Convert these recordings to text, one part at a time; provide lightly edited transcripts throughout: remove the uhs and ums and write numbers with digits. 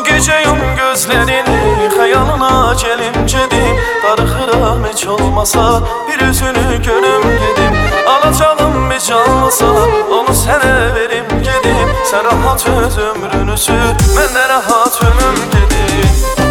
Bu gece yum gözlerini, hayalına gelim gedim. Darıxıram hiç olmasa bir üzünü görüm gedim. Alacağım bir canlısa onu sana verim gedim. Sen rahat öz ömrünü sür, ben de rahat ömüm gedim.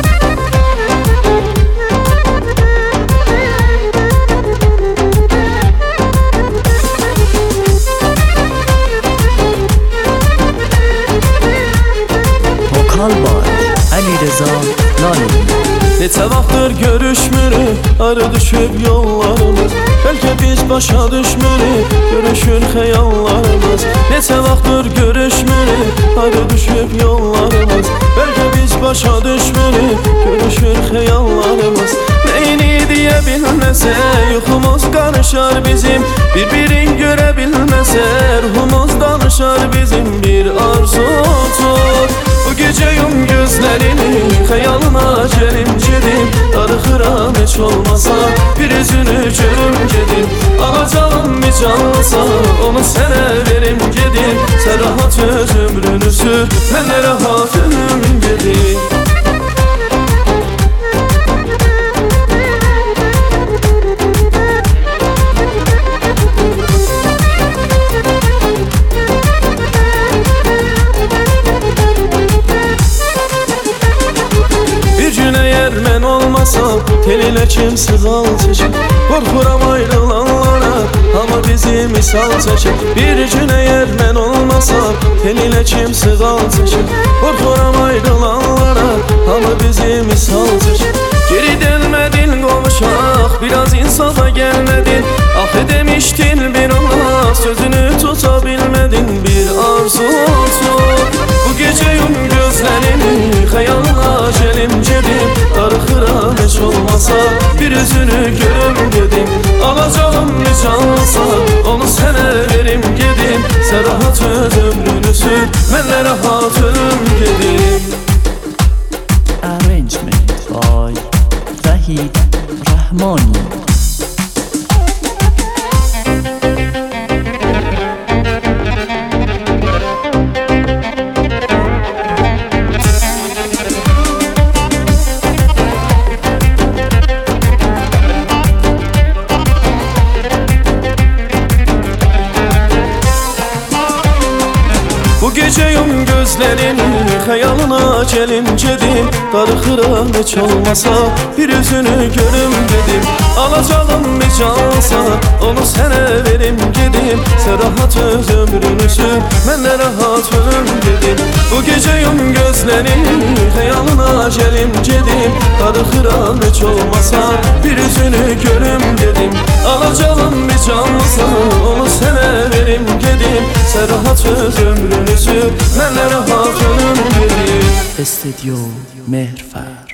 Ali Rıza Laleli. Neçə vaxtdır görüşmürük, ayrı düşüb yollarımız. Bəlkə biz başa düşmürük, görüşür xəyallarımız. Neçə vaxtdır görüşmürük, ayrı düşüb yollarımız. Bəlkə biz başa düşmürük, görüşür xəyallarımız. Neyini deyə bilməsə, yuxumuz qarışar bizim. Bir-birin görə bilməsə, ruhumuz danışar bizim. Bir arzu tut, bu gece yum gözlerini, hayalına gelim gedim. Darıxıram hiç olmasa bir üzünü görüm gedim. Alacağım bir canlısa onu sana verim gedim. Sen rahat öz ömrünü sür, ben de rahat ömrüm gedim. Mən olmasam telinə kim sığal çəkir. Qorxuram ayrılanlara, amma bizi misal çəkir. Bir gün əgər mən olmasam telinə kim sığal çəkir. Qorxuram ayrılanlara, amma bizi misal çəkir. Geri dönmədin qovuşaq, biraz insafa gəlmədin. Axı demişdin bir ona, sözünü tuta bilmədin. Bir arzu tut, bu gece yum gözlərini, xəyalına gelim gedim. Darıxıram hiç olmasa bir üzünü görüm gedim. Alacağım bir canlısa onu sana verim gedim. Sen rahat öz ömrünü sür, ben de rahat ölüm gedim. Arrangement by Zahid Rahmani. Bu gece yum gözlerini, hayalına gelim gedim. Darıxıram hiç olmasa bir üzünü görüm dedim. Alacağım bir cansa onu sana verim gedim. Sen rahat öz ömrünü sür, ben de rahat ölüm dedim. Bu gece yum gözlerini, hayalına gelim gedim. Darıxıram hiç olmasa bir üzünü görüm dedim. Alacağım bir cansa onu sana verim gedim. Sen rahat öz ömrünü sür, ben de rahat ölüm gedim. Estüdyo Mehfer.